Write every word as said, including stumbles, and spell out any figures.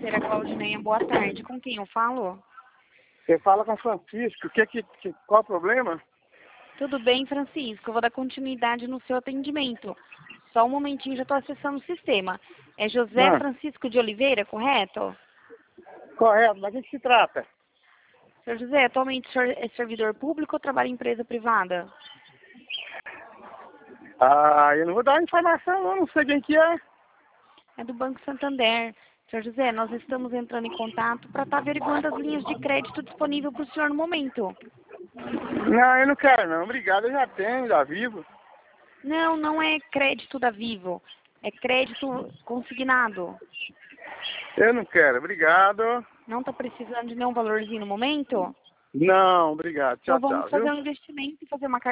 financeira Claudineia, boa tarde. Com quem eu falo? Você fala com Francisco. Que, que, que, qual o problema? Tudo bem, Francisco? Eu vou dar continuidade no seu atendimento. Só um momentinho, já estou acessando o sistema. É José Ah. Francisco de Oliveira, correto? Correto, mas o que se trata? Senhor José, atualmente o senhor é servidor público ou trabalha em empresa privada? Ah, eu não vou dar informação, não, não sei quem que é. É do Banco Santander. Senhor José, nós estamos entrando em contato para estar averiguando as linhas de crédito disponíveis para o senhor no momento. Não, eu não quero não, obrigado, eu já tenho, já vivo. Não, não é crédito da Vivo. É crédito consignado. Eu não quero, obrigado. Não está precisando de nenhum valorzinho no momento? Não, obrigado, Então tchau, vamos tchau, viu? fazer um investimento e fazer uma